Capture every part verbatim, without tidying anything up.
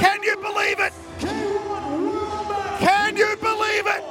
Can you believe it? Can you believe it?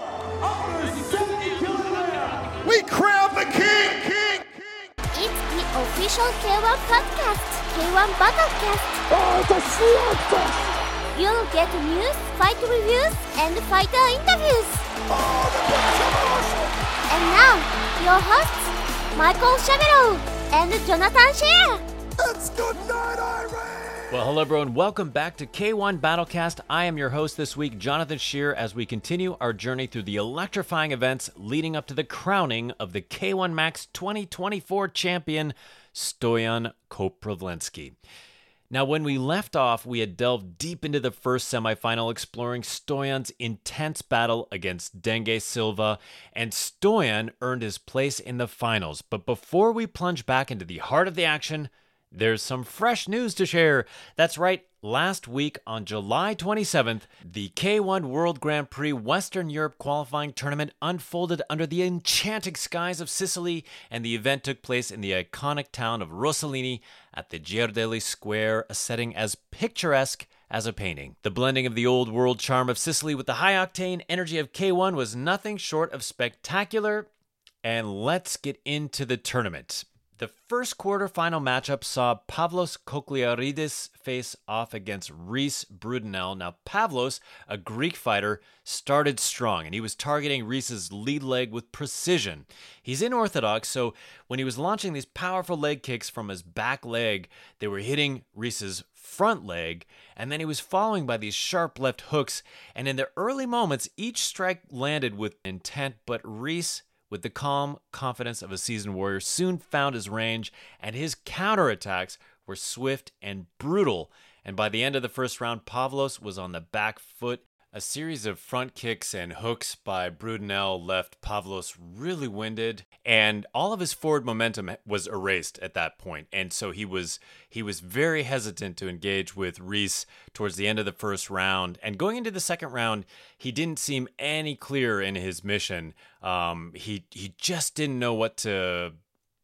We crown the king, king, king. It's the official K one podcast, K one Battlecast. Oh, it's a slugfest! You'll get news, fight reviews, and fighter interviews. Oh, the British are awesome! And now, your hosts, Michael Shabiro and Jonathan Shea. It's good night, Irene! Well, hello everyone. Welcome back to K one Battlecast. I am your host this week, Jonathan Shear, as we continue our journey through the electrifying events leading up to the crowning of the K one Max twenty twenty-four champion, Stoyan Koprivlensky. Now, when we left off, we had delved deep into the first semifinal, exploring Stoyan's intense battle against Denge Silva, and Stoyan earned his place in the finals. But before we plunge back into the heart of the action, there's some fresh news to share. That's right, last week on July twenty-seventh, the K one World Grand Prix Western Europe qualifying tournament unfolded under the enchanting skies of Sicily, and the event took place in the iconic town of Rossellini at the Girardelli Square, a setting as picturesque as a painting. The blending of the old world charm of Sicily with the high-octane energy of K one was nothing short of spectacular, and let's get into the tournament. The first quarterfinal matchup saw Pavlos Kokliaridis face off against Rhys Brudenell. Now, Pavlos, a Greek fighter, started strong, and he was targeting Rhys's lead leg with precision. He's unorthodox, so when he was launching these powerful leg kicks from his back leg, they were hitting Rhys's front leg, and then he was following by these sharp left hooks, and in the early moments, each strike landed with intent, but Rhys, with the calm confidence of a seasoned warrior, soon found his range, and his counterattacks were swift and brutal. And by the end of the first round, Pavlos was on the back foot. A series of front kicks and hooks by Brudenell left Pavlos really winded, and all of his forward momentum was erased at that point. And so he was he was very hesitant to engage with Rhys towards the end of the first round. And going into the second round, he didn't seem any clearer in his mission. Um, he he just didn't know what to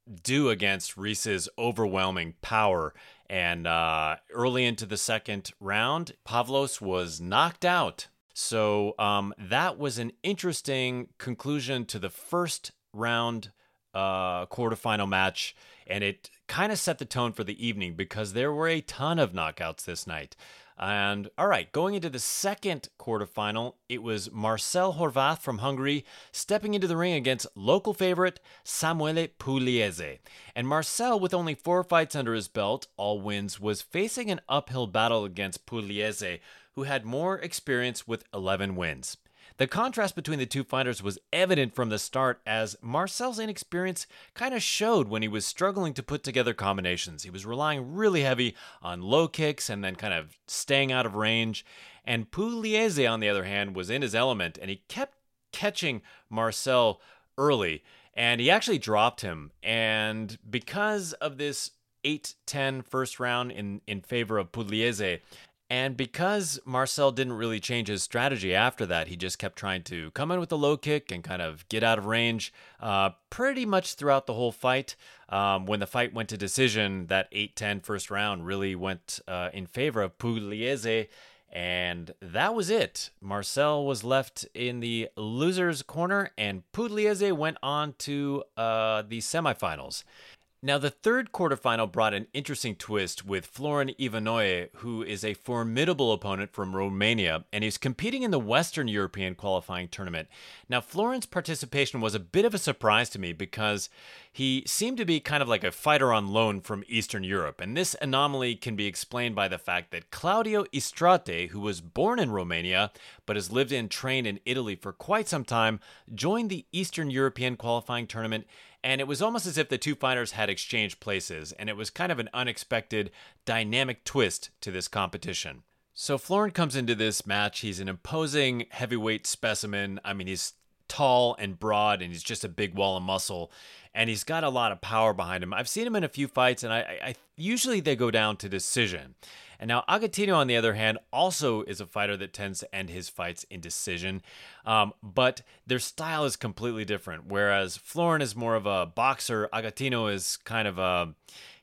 do against Rhys's overwhelming power. And uh, early into the second round, Pavlos was knocked out. So um, that was an interesting conclusion to the first round uh, quarterfinal match, and it kind of set the tone for the evening because there were a ton of knockouts this night. And all right, going into the second quarterfinal, it was Marcel Horvath from Hungary stepping into the ring against local favorite Samuele Pugliese. And Marcel, with only four fights under his belt, all wins, was facing an uphill battle against Pugliese, who had more experience with eleven wins. The contrast between the two fighters was evident from the start, as Marcel's inexperience kind of showed when he was struggling to put together combinations. He was relying really heavy on low kicks and then kind of staying out of range. And Pugliese, on the other hand, was in his element, and he kept catching Marcel early, and he actually dropped him. And because of this eight ten first round in, in favor of Pugliese, and because Marcel didn't really change his strategy after that, he just kept trying to come in with the low kick and kind of get out of range uh, pretty much throughout the whole fight. Um, when the fight went to decision, that eight ten first round really went uh, in favor of Pugliese, and that was it. Marcel was left in the loser's corner, and Pugliese went on to uh, the semifinals. Now, the third quarterfinal brought an interesting twist with Florin Ivanoe, who is a formidable opponent from Romania, and he's competing in the Western European qualifying tournament. Now, Florin's participation was a bit of a surprise to me because he seemed to be kind of like a fighter on loan from Eastern Europe, and this anomaly can be explained by the fact that Claudio Istrate, who was born in Romania but has lived and trained in Italy for quite some time, joined the Eastern European qualifying tournament. And it was almost as if the two fighters had exchanged places, and it was kind of an unexpected, dynamic twist to this competition. So Florin comes into this match. He's an imposing heavyweight specimen. I mean, he's tall and broad, and he's just a big wall of muscle, and he's got a lot of power behind him. I've seen him in a few fights, and I, I usually they go down to decision. And now Agatino, on the other hand, also is a fighter that tends to end his fights in decision, um, but their style is completely different. Whereas Florin is more of a boxer, Agatino is kind of a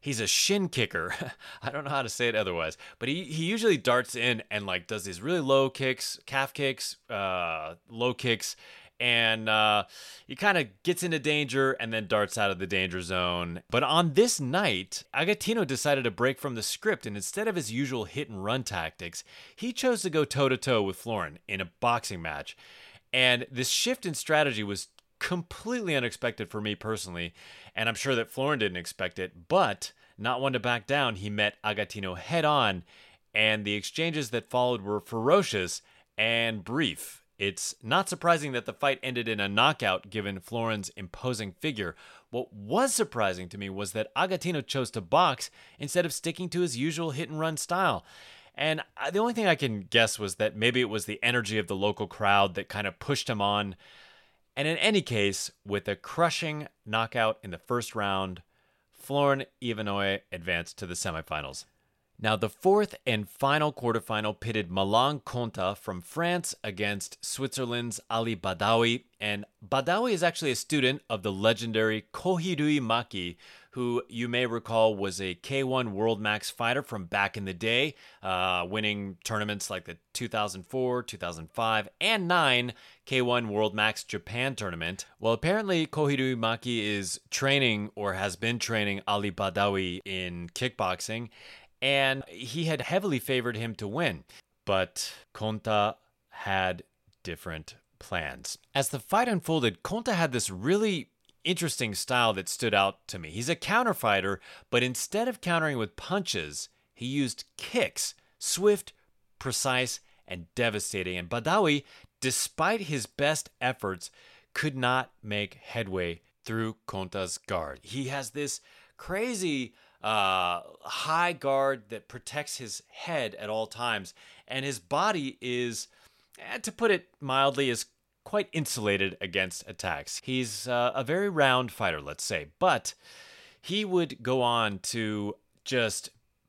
he's a shin kicker. I don't know how to say it otherwise, but he, he usually darts in and like does these really low kicks, calf kicks, uh, low kicks, and uh, he kind of gets into danger and then darts out of the danger zone. But on this night, Agatino decided to break from the script, and instead of his usual hit and run tactics, he chose to go toe to toe with Florin in a boxing match. And this shift in strategy was completely unexpected for me personally, and I'm sure that Florin didn't expect it, but not one to back down, he met Agatino head on, and the exchanges that followed were ferocious and brief. It's not surprising that the fight ended in a knockout given Florin's imposing figure. What was surprising to me was that Agatino chose to box instead of sticking to his usual hit and run style. And the only thing I can guess was that maybe it was the energy of the local crowd that kind of pushed him on. And in any case, with a crushing knockout in the first round, Florin Ivanoe advanced to the semifinals. Now, the fourth and final quarterfinal pitted Malang Konta from France against Switzerland's Ali Badawi. And Badawi is actually a student of the legendary Kohirui Maki, who you may recall was a K one World Max fighter from back in the day, uh, winning tournaments like the two thousand four, two thousand five, and nine K one World Max Japan tournament. Well, apparently Kohirui Maki is training or has been training Ali Badawi in kickboxing, and he had heavily favored him to win. But Konta had different plans. As the fight unfolded, Konta had this really interesting style that stood out to me. He's a counter fighter, but instead of countering with punches, he used kicks, swift, precise, and devastating. And Badawi, despite his best efforts, could not make headway through Konta's guard. He has this crazy uh, high guard that protects his head at all times, and his body is, eh, to put it mildly, is quite insulated against attacks. He's uh, a very round fighter, let's say, but he would go on to just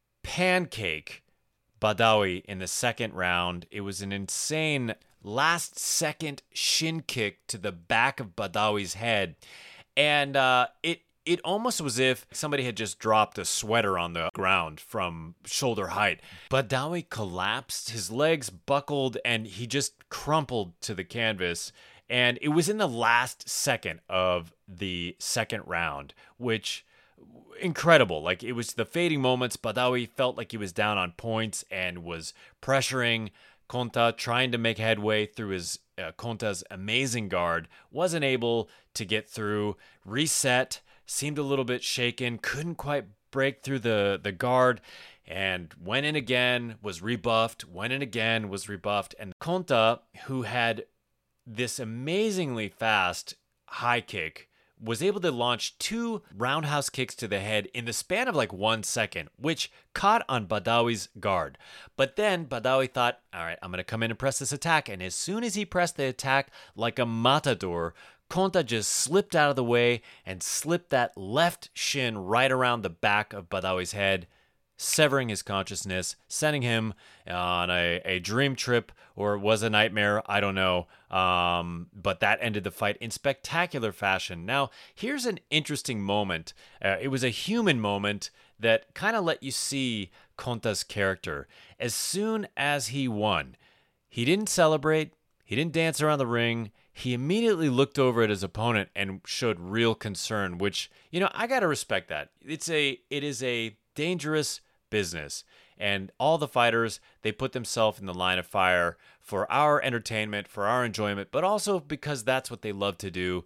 pancake Badawi in the second round. It was an insane last second shin kick to the back of Badawi's head, and uh, it It almost was as if somebody had just dropped a sweater on the ground from shoulder height. Badawi collapsed, his legs buckled, and he just crumpled to the canvas. And it was in the last second of the second round, which, incredible. Like, it was the fading moments. Badawi felt like he was down on points and was pressuring Konta, trying to make headway through his uh, Konta's amazing guard. Wasn't able to get through, reset, seemed a little bit shaken, couldn't quite break through the, the guard, and went in again, was rebuffed, went in again, was rebuffed. And Konta, who had this amazingly fast high kick, was able to launch two roundhouse kicks to the head in the span of like one second, which caught on Badawi's guard. But then Badawi thought, all right, I'm going to come in and press this attack. And as soon as he pressed the attack like a matador, Konta just slipped out of the way and slipped that left shin right around the back of Badawi's head, severing his consciousness, sending him on a, a dream trip, or it was a nightmare, I don't know. Um, but that ended the fight in spectacular fashion. Now, here's an interesting moment. Uh, it was a human moment that kind of let you see Konta's character. As soon as he won, he didn't celebrate, he didn't dance around the ring. He immediately looked over at his opponent and showed real concern, which, you know, I got to respect that. It's a, it is a dangerous business, and all the fighters, they put themselves in the line of fire for our entertainment, for our enjoyment, but also because that's what they love to do.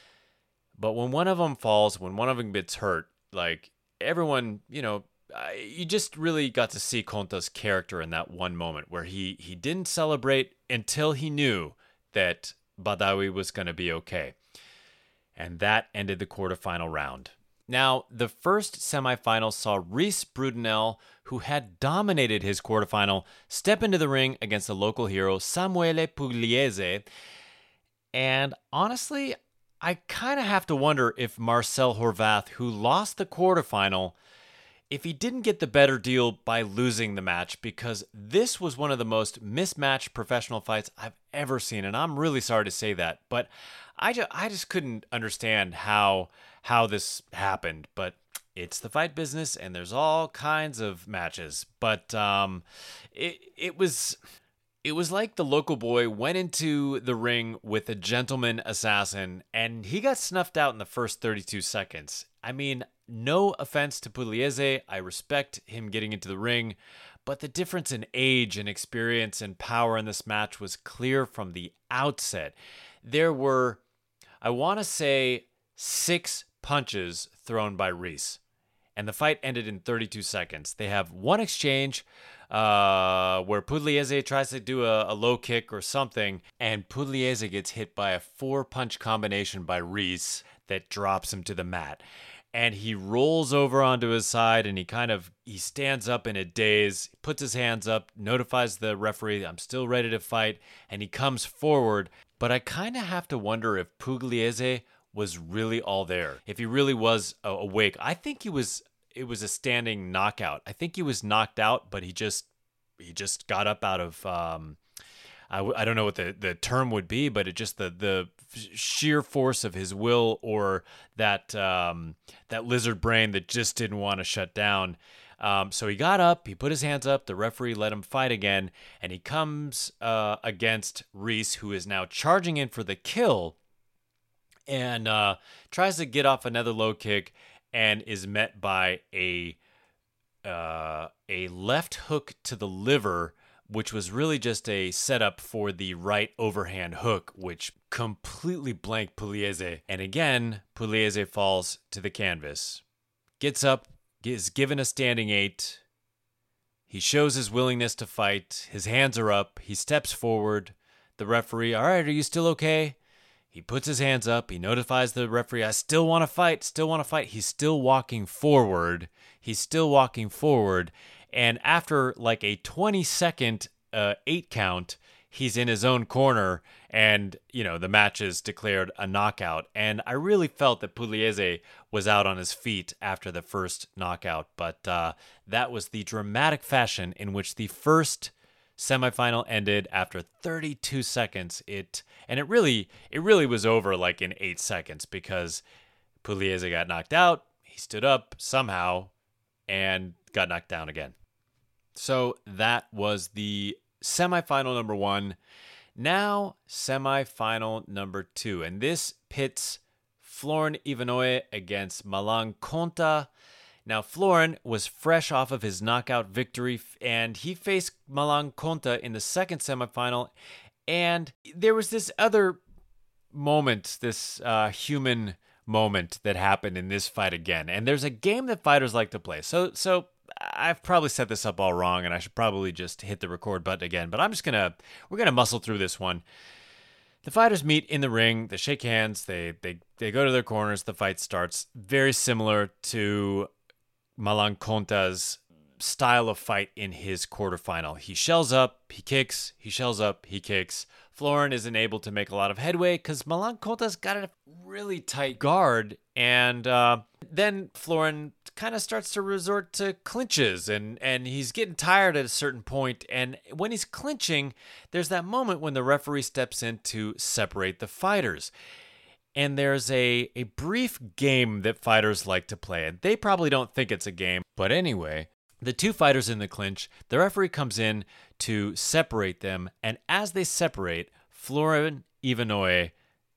But when one of them falls, when one of them gets hurt, like everyone, you know, you just really got to see Konta's character in that one moment where he, he didn't celebrate until he knew that Badawi was going to be okay. And that ended the quarterfinal round. Now, the first semifinal saw Reese Brudenell, who had dominated his quarterfinal, step into the ring against the local hero, Samuele Pugliese. And honestly, I kind of have to wonder if Marcel Horvath, who lost the quarterfinal, if he didn't get the better deal by losing the match, because this was one of the most mismatched professional fights I've ever seen, and I'm really sorry to say that, but I just, I just couldn't understand how how this happened. But it's the fight business and there's all kinds of matches. But um, it it was it was like the local boy went into the ring with a gentleman assassin and he got snuffed out in the first thirty-two seconds. I mean, no offense to Pugliese. I respect him getting into the ring, but the difference in age and experience and power in this match was clear from the outset. There were, I want to say, six punches thrown by Reese, and the fight ended in thirty-two seconds. They have one exchange uh, where Pugliese tries to do a, a low kick or something, and Pugliese gets hit by a four-punch combination by Reese that drops him to the mat. And he rolls over onto his side and he kind of, he stands up in a daze, puts his hands up, notifies the referee, I'm still ready to fight, and he comes forward. But I kind of have to wonder if Pugliese was really all there, if he really was uh, awake. I think he was, it was a standing knockout. I think he was knocked out, but he just, he just got up out of, um, I, w- I don't know what the, the term would be, but it just the, the sheer force of his will, or that um, that lizard brain that just didn't want to shut down. Um, so he got up, he put his hands up, the referee let him fight again, and he comes uh, against Reese, who is now charging in for the kill, and uh, tries to get off another low kick, and is met by a uh, a left hook to the liver, which was really just a setup for the right overhand hook, which completely blanked Pugliese. And again, Pugliese falls to the canvas. Gets up, is given a standing eight. He shows his willingness to fight. His hands are up. He steps forward. The referee, all right, are you still okay? He puts his hands up. He notifies the referee, I still want to fight, still want to fight. He's still walking forward. He's still walking forward. And after like a twenty second uh, eight count, he's in his own corner, and, you know, the match is declared a knockout. And I really felt that Pugliese was out on his feet after the first knockout, but uh, that was the dramatic fashion in which the first semifinal ended after thirty-two seconds. It and it really it really was over like in eight seconds because Pugliese got knocked out. He stood up somehow and got knocked down again. So that was the semifinal number one. Now, semifinal number two. And this pits Florin Ivanoe against Malang Konta. Now, Florin was fresh off of his knockout victory, and he faced Malang Konta in the second semifinal. And there was this other moment, this uh, human moment that happened in this fight again. And there's a game that fighters like to play. So, so I've probably set this up all wrong, and I should probably just hit the record button again. But I'm just gonna, we're gonna muscle through this one. The fighters meet in the ring. They shake hands. They they they go to their corners. The fight starts. Very similar to Malang Konta's style of fight in his quarterfinal. He shells up, he kicks, he shells up, he kicks. Florin isn't able to make a lot of headway because Malang Konta's got a really tight guard, and uh, then Florin kind of starts to resort to clinches, and, and he's getting tired at a certain point, and when he's clinching, there's that moment when the referee steps in to separate the fighters. And there's a, a brief game that fighters like to play, and they probably don't think it's a game, but anyway, the two fighters in the clinch, the referee comes in to separate them, and as they separate, Florin Ivanoe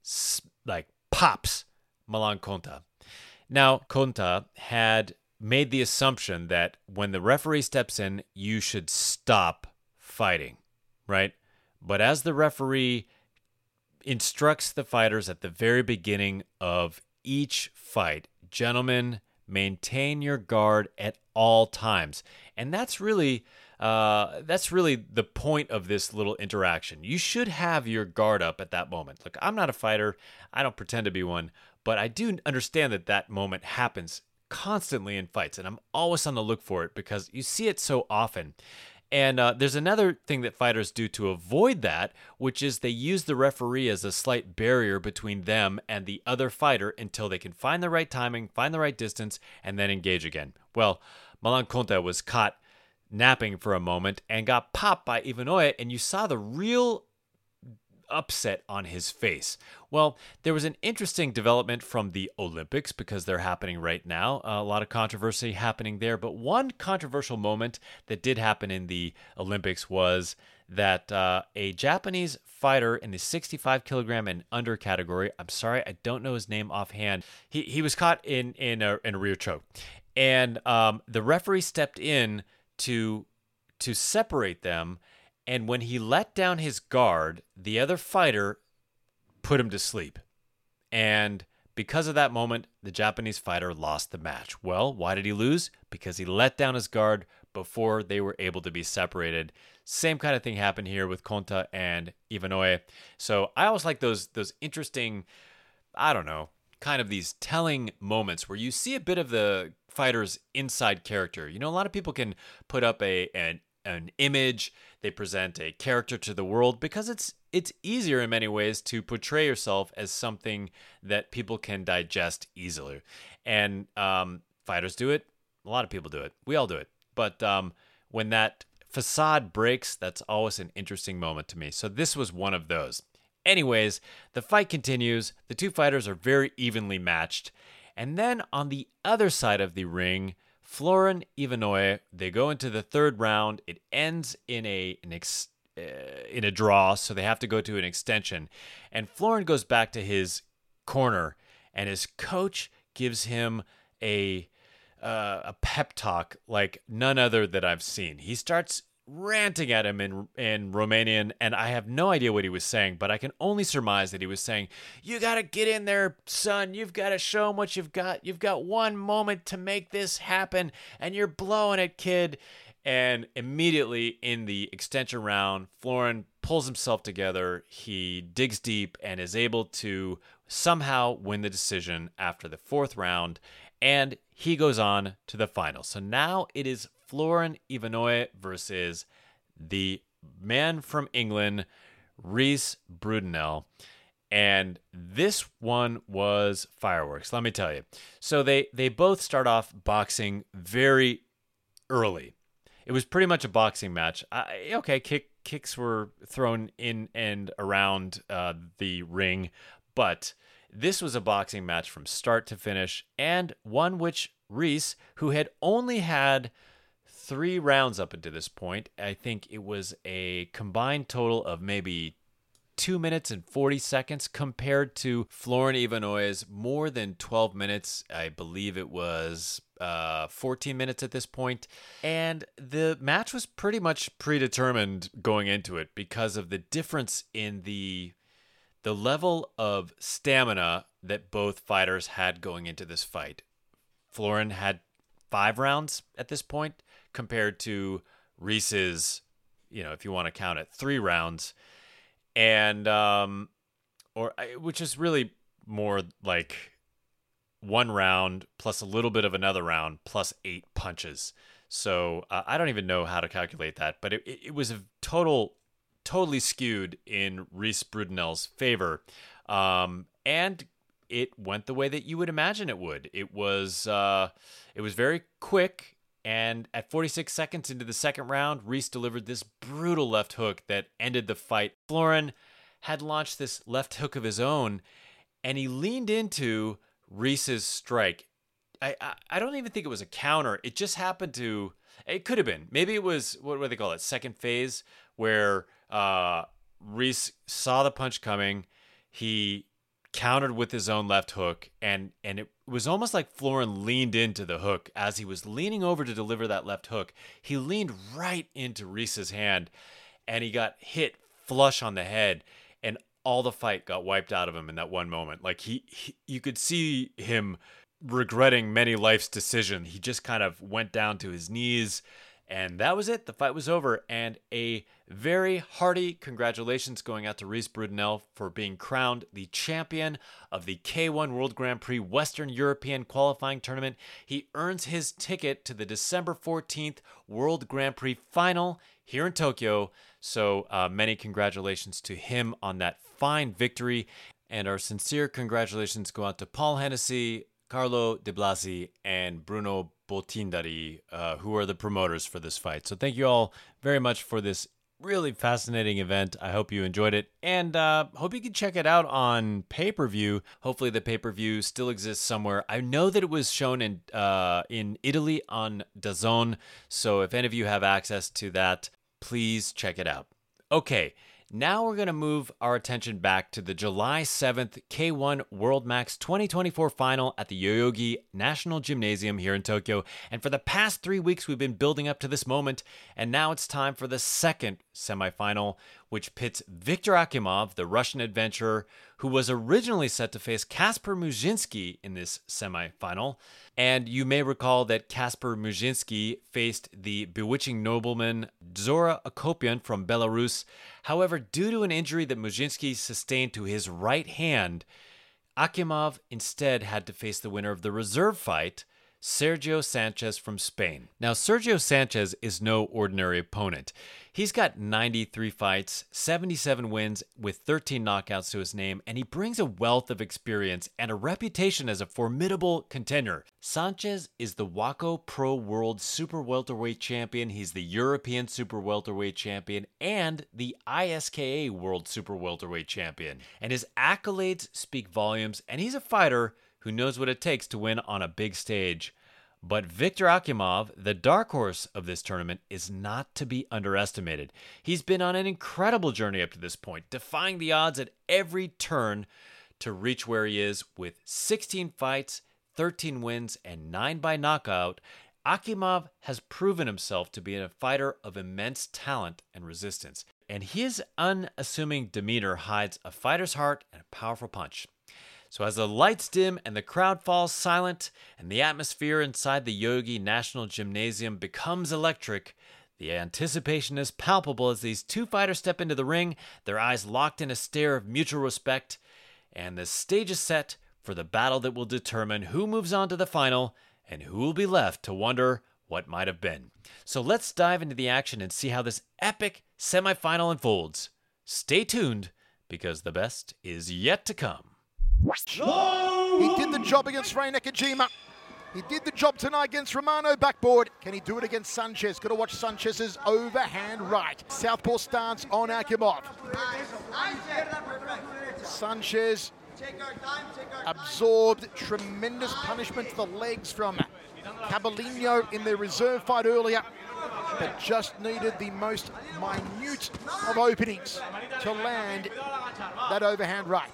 like pops Malang Konta. Now, Konta had made the assumption that when the referee steps in, you should stop fighting, right? But as the referee instructs the fighters at the very beginning of each fight, gentlemen, maintain your guard at all times. And that's really uh, that's really the point of this little interaction. You should have your guard up at that moment. Look, I'm not a fighter. I don't pretend to be one, but I do understand that that moment happens constantly in fights, and I'm always on the look for it because you see it so often. And uh, there's another thing that fighters do to avoid that, which is they use the referee as a slight barrier between them and the other fighter until they can find the right timing, find the right distance, and then engage again. Well, Malang Konta was caught napping for a moment and got popped by Ivanoe, and you saw the real upset on his face. Well, there was an interesting development from the Olympics because they're happening right now. A lot of controversy happening there. But one controversial moment that did happen in the Olympics was that uh, a Japanese fighter in the sixty-five kilogram and under category, I'm sorry, I don't know his name offhand, he he was caught in, in, a, in a rear choke. And um, the referee stepped in to to separate them. And when he let down his guard, the other fighter put him to sleep. And because of that moment, the Japanese fighter lost the match. Well, why did he lose? Because he let down his guard before they were able to be separated. Same kind of thing happened here with Konta and Ivanoe. So I always like those those interesting, I don't know, kind of these telling moments where you see a bit of the fighter's inside character. You know, a lot of people can put up a an an image, they present a character to the world because it's it's easier in many ways to portray yourself as something that people can digest easily. And um, fighters do it. A lot of people do it. We all do it. But um, when that facade breaks, that's always an interesting moment to me. So this was one of those. Anyways, the fight continues. The two fighters are very evenly matched. And then on the other side of the ring, Florin Ivanoe, they go into the third round. It ends in a an ex, uh, in a draw, so they have to go to an extension. And Florin goes back to his corner, and his coach gives him a uh, a pep talk like none other that I've seen. He starts ranting at him in in Romanian, and I have no idea what he was saying, but I can only surmise that he was saying, "You got to get in there, son. You've got to show him what you've got. You've got one moment to make this happen, and you're blowing it, kid." And immediately in the extension round, Florin pulls himself together. He digs deep and is able to somehow win the decision after the fourth round, and he goes on to the final. So now it is Florin Ivanoe versus the man from England, Rhys Brudenell. And this one was fireworks, let me tell you. So they, they both start off boxing very early. It was pretty much a boxing match. I, okay, kick, kicks were thrown in and around uh, the ring, but this was a boxing match from start to finish, and one which Rhys, who had only had three rounds up until this point, I think it was a combined total of maybe two minutes and forty seconds compared to Florin Ivanoe's more than twelve minutes. I believe it was uh, fourteen minutes at this point. And the match was pretty much predetermined going into it because of the difference in the the level of stamina that both fighters had going into this fight. Florin had five rounds at this point compared to Rhys's, you know, if you want to count it, three rounds. And, um, or which is really more like one round plus a little bit of another round plus eight punches. So uh, I don't even know how to calculate that, but it, it was a total, totally skewed in Rhys Brudenell's favor. Um, and it went the way that you would imagine it would. It was, uh, it was very quick. And at forty-six seconds into the second round, Rhys delivered this brutal left hook that ended the fight. Florin had launched this left hook of his own, and he leaned into Rhys's strike. I, I I don't even think it was a counter. It just happened to, it could have been. Maybe it was, what do they call it, second phase, where uh, Rhys saw the punch coming. He countered with his own left hook, and and it was almost like Florin leaned into the hook. As he was leaning over to deliver that left hook, he leaned right into Rhys's hand, and he got hit flush on the head, and all the fight got wiped out of him in that one moment. Like he, he you could see him regretting many life's decisions. He just kind of went down to his knees, and that was it. The fight was over, and a very hearty congratulations going out to Rhys Brudenell for being crowned the champion of the K one World Grand Prix Western European Qualifying Tournament. He earns his ticket to the December fourteenth World Grand Prix Final here in Tokyo. So uh, many congratulations to him on that fine victory. And our sincere congratulations go out to Paul Hennessy, Carlo De Blasi, and Bruno Boltindari, uh, who are the promoters for this fight. So thank you all very much for this Really fascinating event. I hope you enjoyed it, and uh, hope you can check it out on pay-per-view. Hopefully the pay-per-view still exists somewhere. I know that it was shown in uh, in Italy on DAZN, so if any of you have access to that, please check it out. Okay, now we're going to move our attention back to the July seventh K one World Max twenty twenty-four final at the Yoyogi National Gymnasium here in Tokyo. And for the past three weeks, we've been building up to this moment, and now it's time for the second semifinal, which pits Viktor Akimov, the Russian adventurer, who was originally set to face Kasper Muzhinsky in this semifinal. And you may recall that Kasper Muzhinsky faced the bewitching nobleman Dzora Akopyan from Belarus. However, due to an injury that Muzhinsky sustained to his right hand, Akimov instead had to face the winner of the reserve fight, Sergio Sanchez from Spain. Now, Sergio Sanchez is no ordinary opponent. He's got ninety-three fights, seventy-seven wins with thirteen knockouts to his name, and he brings a wealth of experience and a reputation as a formidable contender. Sanchez is the WAKO Pro World Super Welterweight Champion, he's the European Super Welterweight Champion, and the I S K A World Super Welterweight Champion. And his accolades speak volumes, and he's a fighter who knows what it takes to win on a big stage. But Viktor Akimov, the dark horse of this tournament, is not to be underestimated. He's been on an incredible journey up to this point, defying the odds at every turn to reach where he is with sixteen fights, thirteen wins, and nine by knockout. Akimov has proven himself to be a fighter of immense talent and resistance, and his unassuming demeanor hides a fighter's heart and a powerful punch. So as the lights dim and the crowd falls silent and the atmosphere inside the Yoyogi National Gymnasium becomes electric, the anticipation is palpable as these two fighters step into the ring, their eyes locked in a stare of mutual respect, and the stage is set for the battle that will determine who moves on to the final and who will be left to wonder what might have been. So let's dive into the action and see how this epic semifinal unfolds. Stay tuned, because the best is yet to come. He did the job against Rei Nakajima. He did the job tonight against Romano backboard. Can he do it against Sanchez? Got to watch Sanchez's overhand right. Southpaw stance on Akimov. Sanchez absorbed tremendous punishment to the legs from Caballino in their reserve fight earlier, but just needed the most minute of openings to land that overhand right.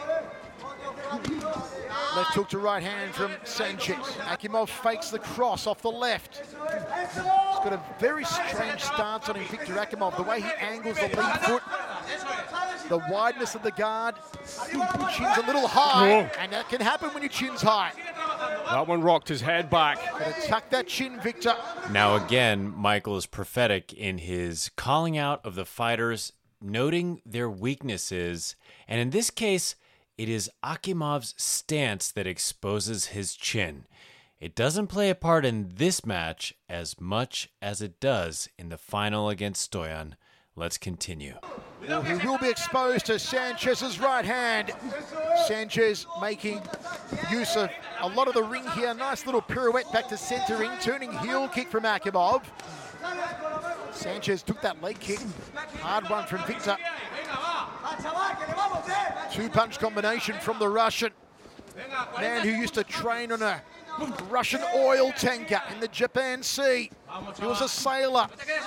Left hook to right hand from Sanchez. Akimov fakes the cross off the left. He's got a very strange stance on him, Viktor Akimov. The way he angles the lead foot, the wideness of the guard, chin's a little high, and that can happen when your chin's high. That one rocked his head back. Gotta tuck that chin, Viktor. Now again, Michael is prophetic in his calling out of the fighters, noting their weaknesses, and in this case, it is Akimov's stance that exposes his chin. It doesn't play a part in this match as much as it does in the final against Stoyan. Let's continue. Well, he will be exposed to Sanchez's right hand. Sanchez making use of a lot of the ring here. Nice little pirouette back to center ring, turning heel kick from Akimov. Sanchez took that leg kick. Hard one from Viktor. Two-punch combination from the Russian. Man who used to train on a Russian oil tanker in the Japan Sea. He was a sailor.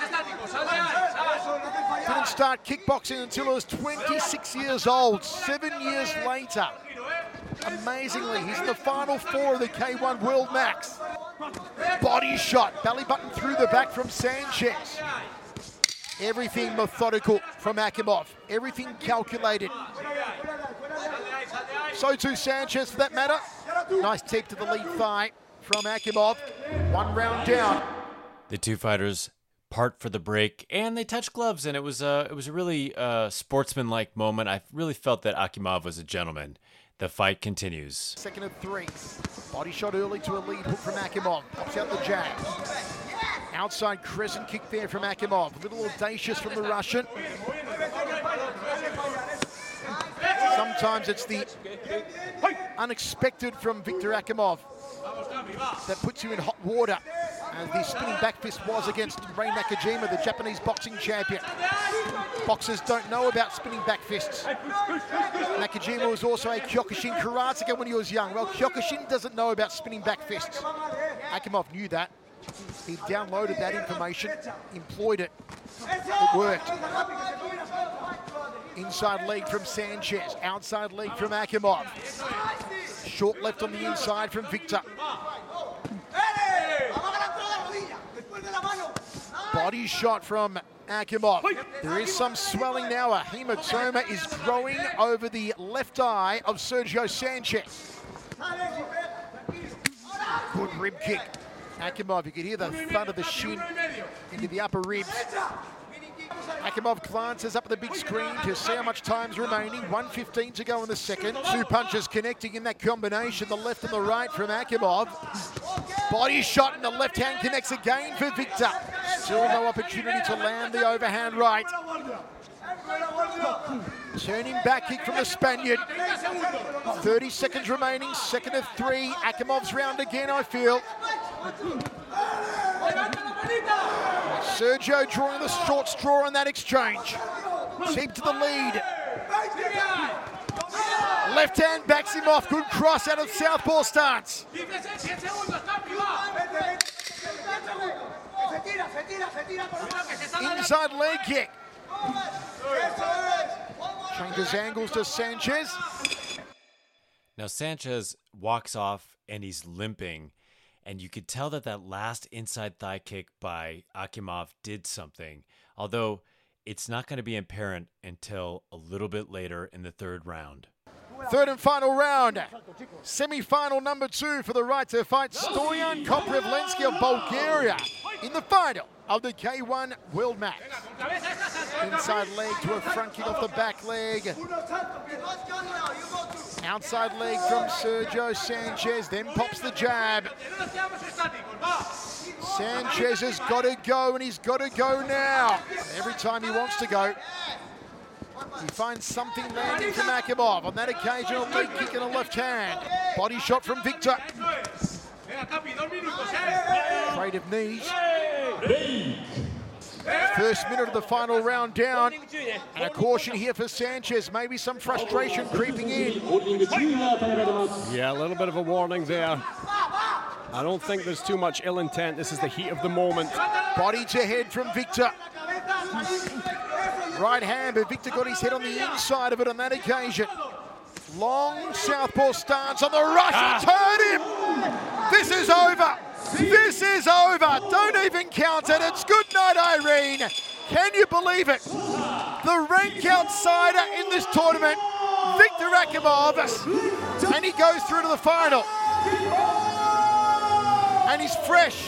Didn't start kickboxing until he was twenty-six years old. Seven years later, amazingly, he's in the final four of the K one World Max. Body shot, belly button through the back from Sanchez. Everything methodical from Akimov. Everything calculated. So too Sanchez, for that matter. Nice tip to the lead thigh from Akimov. One round down. The two fighters part for the break, and they touch gloves, and it was a, it was a really uh, sportsman-like moment. I really felt that Akimov was a gentleman. The fight continues. Second of three. Body shot early to a lead hook from Akimov. Pops out the jab. Outside crescent kick there from Akimov. A little audacious from the Russian. Sometimes it's the unexpected from Viktor Akimov that puts you in hot water. as the spinning back fist was against Rei Nakajima, the Japanese boxing champion. Boxers don't know about spinning back fists. Nakajima was also a Kyokushin karateka when he was young. Well, Kyokushin doesn't know about spinning back fists. Akimov knew that. He downloaded that information, employed it. It worked. Inside leg from Sanchez, outside leg from Akimov. Short left on the inside from Victor. Body shot from Akimov. There is some swelling now. A hematoma is growing over the left eye of Sergio Sanchez. Good rib kick. Akimov, you can hear the thud of the shin into the upper ribs. Akimov glances up at the big screen to see how much time's remaining. one fifteen to go in the second. Two punches connecting in that combination, the left and the right from Akimov. Body shot and the left hand connects again for Victor. Still no opportunity to land the overhand right. Turning back kick from the Spaniard. thirty seconds remaining, second of three. Akimov's round again, I feel. Sergio drawing the short straw in that exchange. Deep to the lead. Left hand backs him off. Good cross out of southpaw stance. Inside leg kick. Changes angles to Sanchez. Now Sanchez walks off and he's limping. And you could tell that that last inside thigh kick by Akimov did something. Although it's not going to be apparent until a little bit later in the third round. Third and final round. Semi-final number two for the right to fight Stoyan Koprivlensky of Bulgaria in the final of the K one World Max. Inside leg to a front kick off the back leg. Outside leg from Sergio Sanchez, then pops the jab. Sanchez has got to go, and he's got to go now. Every time he wants to go, he finds something landing from Akimov. On that occasion, a leg kick and a left hand. Body shot from Victor. Trade of knees. First minute of the final round down. And a caution here for Sanchez. Maybe some frustration creeping in. Yeah, a little bit of a warning there. I don't think there's too much ill intent. This is the heat of the moment. Body to head from Victor. Right hand, but Victor got his head on the inside of it on that occasion. Long southpaw stance on the rush. Ah. Turn him. This is over. This is over. Don't even count it. It's good night, Irene. Can you believe it? The rank outsider in this tournament, Victor Akimov, and he goes through to the final. And he's fresh.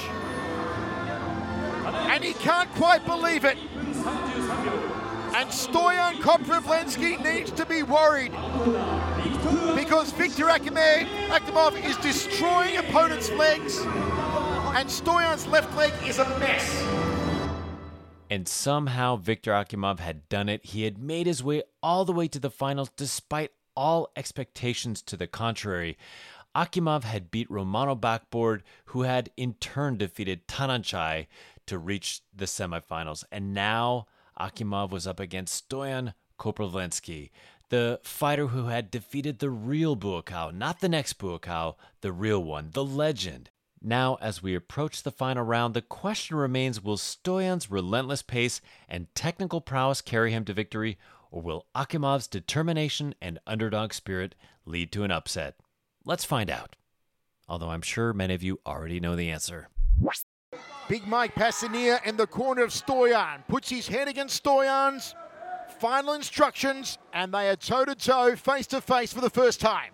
And he can't quite believe it. And Stoyan Koprivlensky needs to be worried because Victor Akimov is destroying opponents' legs and Stoyan's left leg is a mess. And somehow Victor Akimov had done it. He had made his way all the way to the finals despite all expectations to the contrary. Akimov had beat Romano Backboard, who had in turn defeated Taranchai to reach the semifinals. And now Akimov was up against Stoyan Koprivlensky, the fighter who had defeated the real Buakaw, not the next Buakaw, the real one, the legend. Now, as we approach the final round, the question remains, will Stoyan's relentless pace and technical prowess carry him to victory, or will Akimov's determination and underdog spirit lead to an upset? Let's find out. Although I'm sure many of you already know the answer. Big Mike Passanier in the corner of Stoyan. Puts his head against Stoyan's. Final instructions, and they are toe-to-toe, face-to-face for the first time.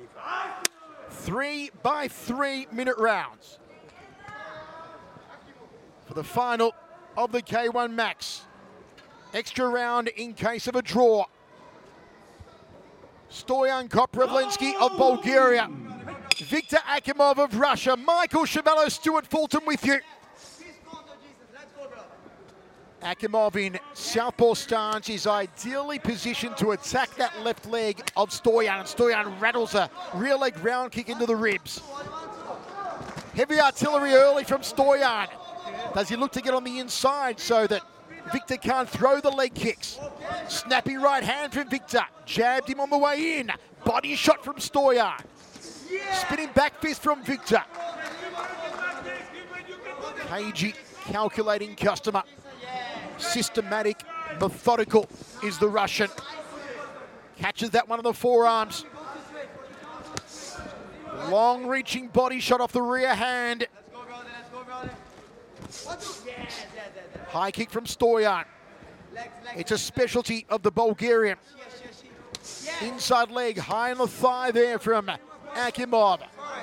Three by three minute rounds for the final of the K one Max. Extra round in case of a draw. Stoyan Koprivlensky of Bulgaria. Victor Akimov of Russia. Michael Schiavello, Stuart Fulton with you. Akimov in southpaw stance is ideally positioned to attack that left leg of Stoyan. And Stoyan rattles a rear leg round kick into the ribs. Heavy artillery early from Stoyan. Does he look to get on the inside so that Victor can't throw the leg kicks? Snappy right hand from Victor. Jabbed him on the way in. Body shot from Stoyan. Spinning back fist from Victor. Cagey, calculating customer. Systematic, methodical is the Russian. Catches that one on the forearms. Long-reaching body shot off the rear hand. High kick from Stoyan. It's a specialty of the Bulgarian. Inside leg, high on the thigh there from Akimov.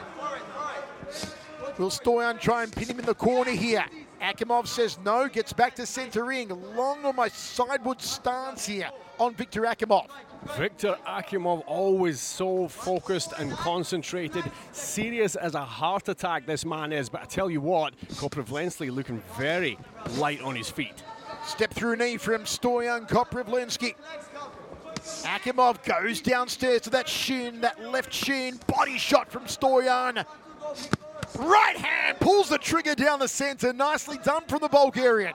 Will Stoyan try and pin him in the corner here? Akimov says no, gets back to centre ring. Long on my sideward stance here on Victor Akimov. Victor Akimov, always so focused and concentrated. Serious as a heart attack this man is, but I tell you what, Koprivlensky looking very light on his feet. Step through knee from Stoyan Koprivlensky. Akimov goes downstairs to that shin, that left shin. Body shot from Stoyan. Right hand pulls the trigger down the centre. Nicely done from the Bulgarian.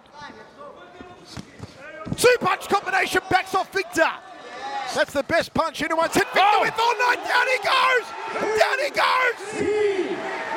Two-punch combination backs off Victor. That's the best punch anyone's hit Victor oh. with all night. Down he goes! Down he goes!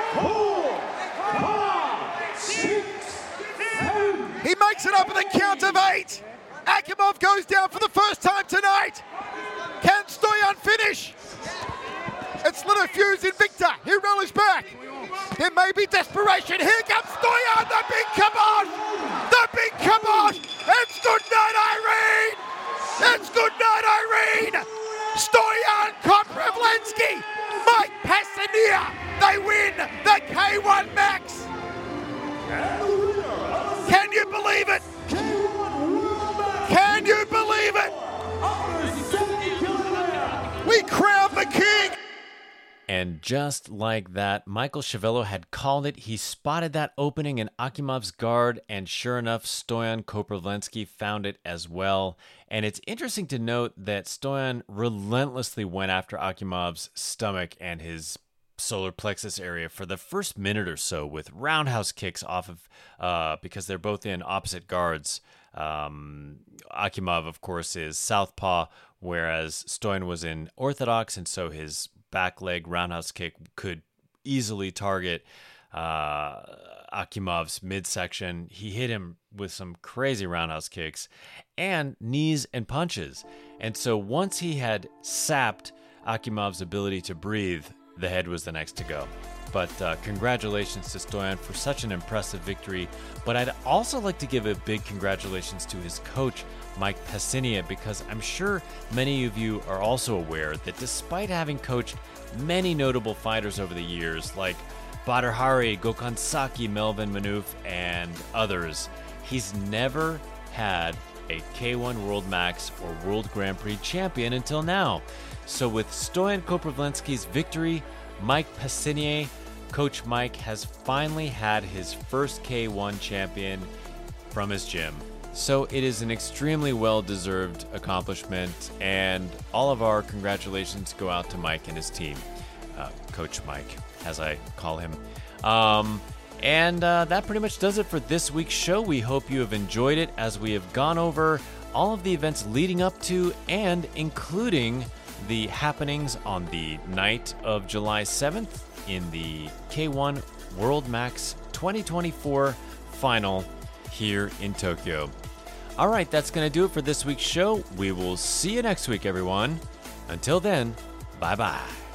He makes it up at the count of eight. Akimov goes down for the first time tonight. Can Stoyan finish? It's lit a fuse in Victor. He rallies back. There may be desperation. Here comes Stoyan, the big kabosh! The big kabosh! It's good night, Irene! It's good night, Irene! Stoyan Koprivlensky, Mike Passania, they win the K one Max! Can you believe it? Can you believe it? We crown the king! And just like that, Michael Schiavello had called it. He spotted that opening in Akimov's guard, and sure enough, Stoyan Koprivlensky found it as well. And it's interesting to note that Stoyan relentlessly went after Akimov's stomach and his solar plexus area for the first minute or so with roundhouse kicks off of, uh, because they're both in opposite guards. Um, Akimov, of course, is southpaw, whereas Stoyan was in orthodox, and so his back leg roundhouse kick could easily target uh, Akimov's midsection. He hit him with some crazy roundhouse kicks and knees and punches. And so once he had sapped Akimov's ability to breathe, the head was the next to go. But uh, congratulations to Stoyan for such an impressive victory. But I'd also like to give a big congratulations to his coach, Mike Passania, because I'm sure many of you are also aware that despite having coached many notable fighters over the years, like Badr Hari, Gokhan Saki, Melvin Manoof, and others, he's never had a K one World Max or World Grand Prix champion until now. So with Stoyan Koprivlensky's victory, Mike Passania, Coach Mike, has finally had his first K one champion from his gym. So it is an extremely well-deserved accomplishment, and all of our congratulations go out to Mike and his team. Uh, Coach Mike, as I call him. Um, and uh, that pretty much does it for this week's show. We hope you have enjoyed it as we have gone over all of the events leading up to and including the happenings on the night of July seventh in the K one World Max twenty twenty-four final here in Tokyo. All right, that's going to do it for this week's show. We will see you next week, everyone. Until then, bye-bye.